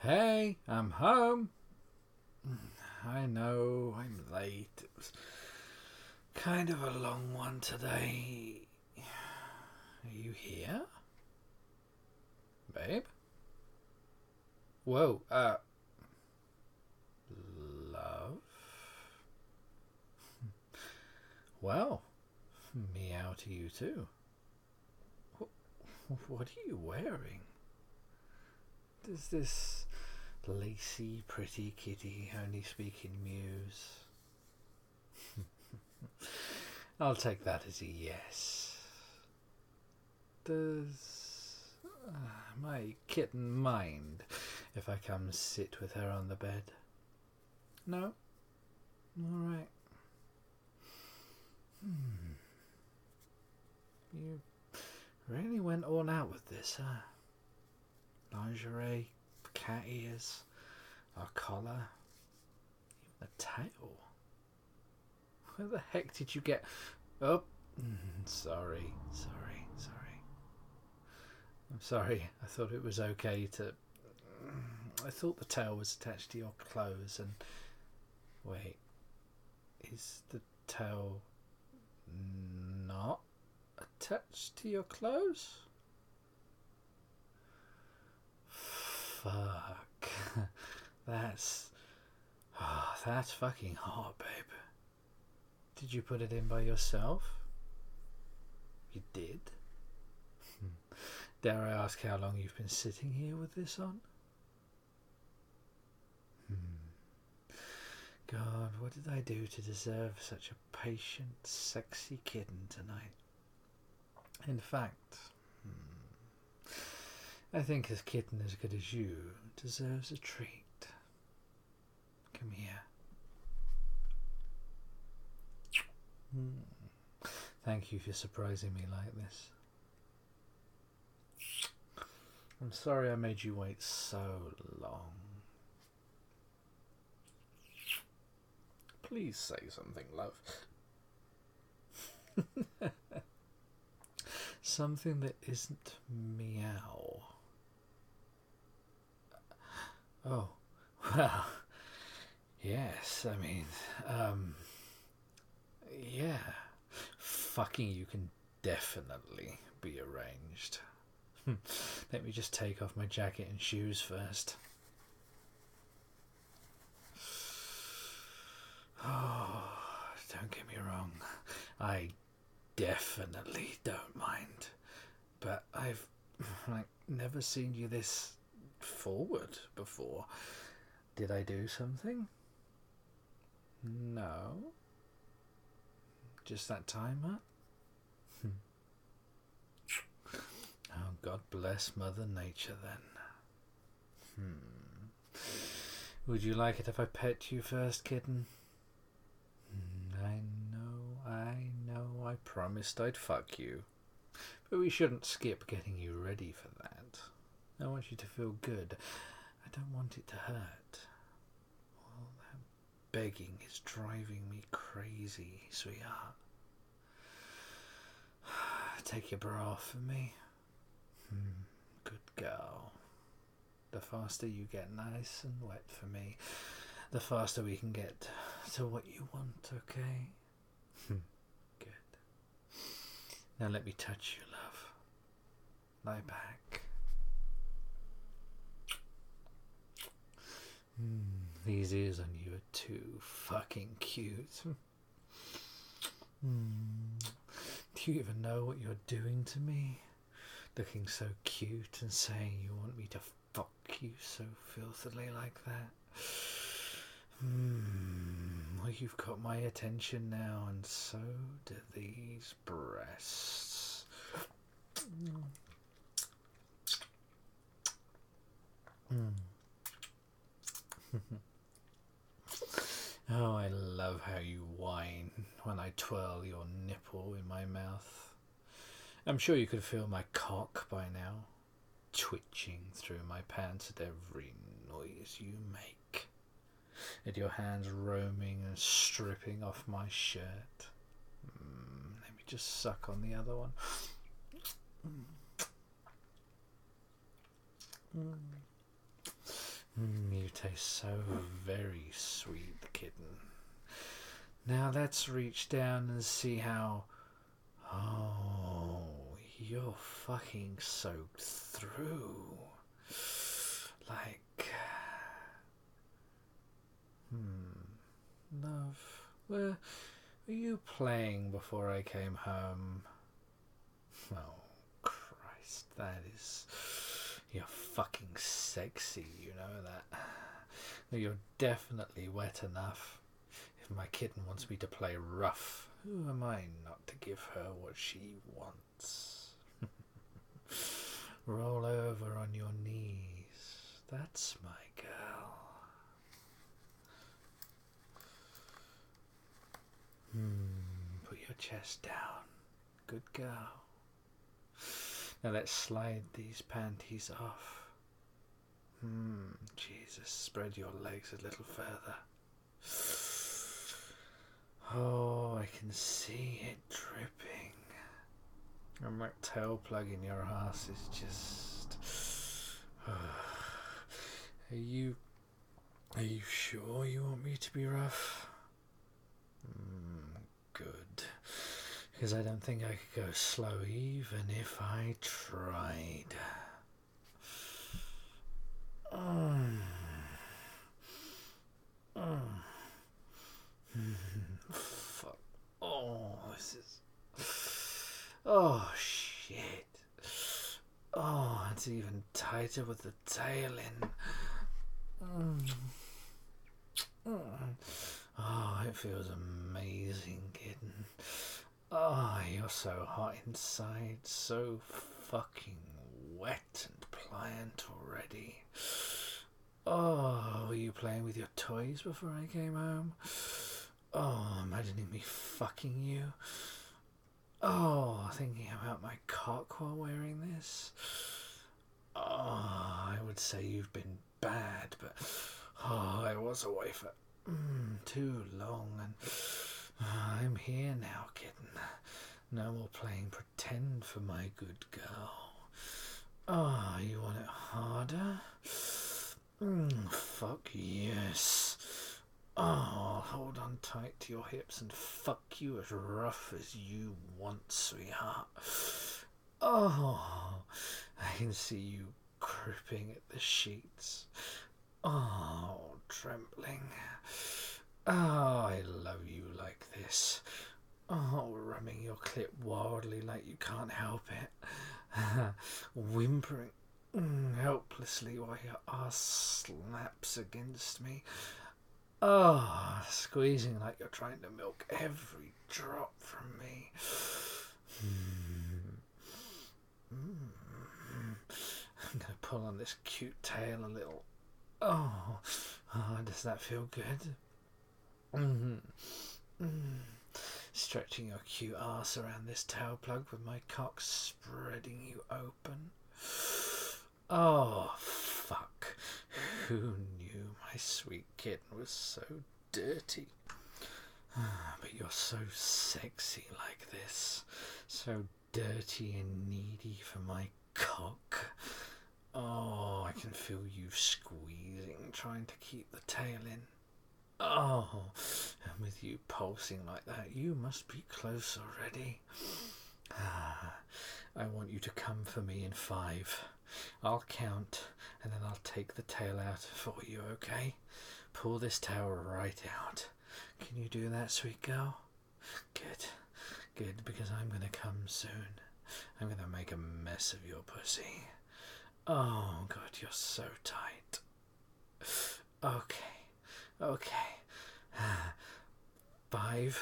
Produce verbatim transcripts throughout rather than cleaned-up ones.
Hey, I'm home. I know, I'm late. It was kind of a long one today. Are you here? Babe? Whoa, uh... Love? Well, meow to you too. What are you wearing? Does this lacy, pretty kitty only speak in mews? I'll take that as a yes. Does uh, my kitten mind if I come sit with her on the bed? No? Alright. Hmm. You really went all out with this, huh? Lingerie, cat ears, a collar, even a tail. Where the heck did you get... Oh, sorry, sorry, sorry. I'm sorry, I thought it was okay to... I thought the tail was attached to your clothes and... Wait, is the tail not attached to your clothes? Fuck. That's... Oh, that's fucking hot, babe. Did you put it in by yourself? You did? Dare I ask how long you've been sitting here with this on? Hmm. God, what did I do to deserve such a patient, sexy kitten tonight? In fact, hmm, I think a kitten as good as you deserves a treat. Come here. Hmm. Thank you for surprising me like this. I'm sorry I made you wait so long. Please say something, love. Something that isn't meow. Oh, well, yes, I mean, um, yeah, fucking you can definitely be arranged. Let me just take off my jacket and shoes first. Oh, don't get me wrong, I definitely don't mind, but I've like never seen you this forward before. Did I do something? No. Just that time, huh? Oh, God bless Mother Nature then. Hmm. Would you like it if I pet you first, kitten? I know, I know, I promised I'd fuck you. But we shouldn't skip getting you ready for that. I want you to feel good. I don't want it to hurt. Well, that begging is driving me crazy, sweetheart. Take your bra off for me. Hmm, good girl. The faster you get nice and wet for me, the faster we can get to what you want, okay? Good. Now let me touch you, love. Lie back. Mm, these ears on you are too fucking cute. Mm. Do you even know what you're doing to me? Looking so cute and saying you want me to fuck you so filthily like that. Hmm. Well, you've got my attention now, and so do these breasts. Mm. Oh, I love how you whine when I twirl your nipple in my mouth. I'm sure you could feel my cock by now, twitching through my pants at every noise you make, at your hands roaming and stripping off my shirt. Mm, let me just suck on the other one. Mm. Mm. tastes so very sweet, kitten. Now let's reach down and see how... Oh, you're fucking soaked through. Like... Hmm... Love, where were you playing before I came home? Oh, Christ, that is... You're fucking sexy, you know that. You're definitely wet enough. If my kitten wants me to play rough, who am I not to give her what she wants? Roll over on your knees. That's my girl. Hmm, put your chest down. Good girl. Now let's slide these panties off. Hmm, Jesus, spread your legs a little further. Oh, I can see it dripping. And that tail plug in your ass is just... Are you... Are you sure you want me to be rough? Mm, good. Because I don't think I could go slow even if I tried. Mm. Mm. Fuck. Oh, this is... Oh, shit. Oh, it's even tighter with the tail in. Mm. Mm. Oh, it feels amazing, kitten. Oh, you're so hot inside, so fucking wet and pliant already. Oh, were you playing with your toys before I came home? Oh, imagining me fucking you. Oh, thinking about my cock while wearing this. Oh, I would say you've been bad, but oh, I was away for mm, too long, and oh, I'm here now, kitten. No more playing pretend for my good girl. Oh, you want it harder? Mm, fuck yes. Oh, hold on tight to your hips and fuck you as rough as you want, sweetheart. Oh, I can see you gripping at the sheets. Oh, trembling. Oh, I love you like this. Oh, rubbing your clit wildly like you can't help it. Whimpering mm, helplessly while your ass slaps against me. Oh, squeezing like you're trying to milk every drop from me. Mm. Mm. I'm going to pull on this cute tail a little. Oh, oh, does that feel good? Mm-hmm. Mm. Stretching your cute ass around this tail plug with my cock spreading you open. Oh, fuck. Who knew my sweet kitten was so dirty? But you're so sexy like this. So dirty and needy for my cock. Oh, I can feel you squeezing, trying to keep the tail in. Oh, and with you pulsing like that, you must be close already. I want you to come for me in five. I'll count, and then I'll take the tail out for you, okay? Pull this tail right out. Can you do that, sweet girl? Good. Good, because I'm going to come soon. I'm going to make a mess of your pussy. Oh, God, you're so tight. Okay. Okay. Five.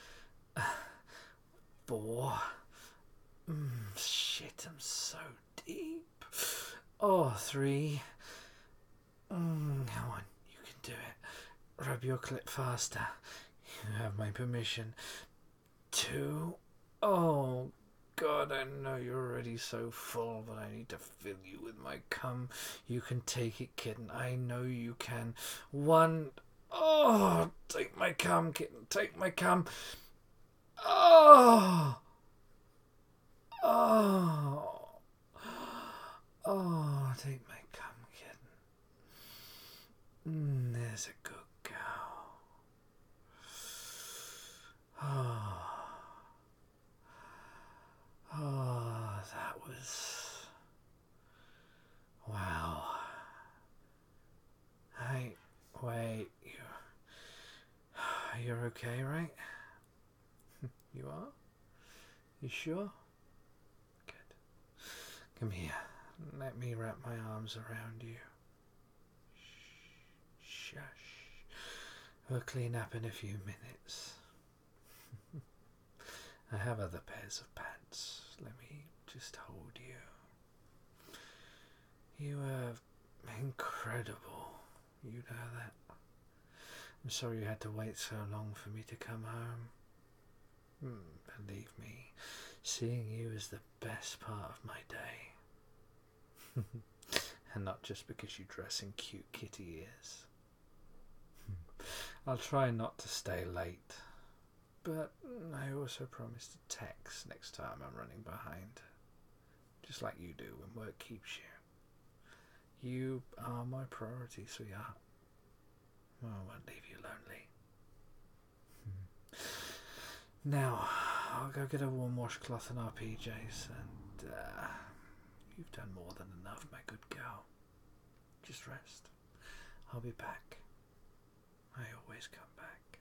Four. Mm, shit, I'm so deep. Oh, three. Mm, come on, you can do it. Rub your clit faster. You have my permission. Two. Oh, God, I know you're already so full, but I need to fill you with my cum. You can take it, kitten. I know you can. One. Oh, take my cum, kitten. Take my cum. Oh. Oh. Oh, take my cum, kitten. you're okay, right? You are? You sure? Good. Come here. Let me wrap my arms around you. Shh. Shush. We'll clean up in a few minutes. I have other pairs of pants. Let me just hold you. You are incredible. You know that. I'm sorry you had to wait so long for me to come home. Mm, believe me, seeing you is the best part of my day. And not just because you dress in cute kitty ears. I'll try not to stay late, but I also promise to text next time I'm running behind. Just like you do when work keeps you. You are my priority, sweetheart. I won't leave you lonely. Now, I'll go get a warm washcloth and our P Js, and uh, you've done more than enough, my good girl. Just rest. I'll be back. I always come back.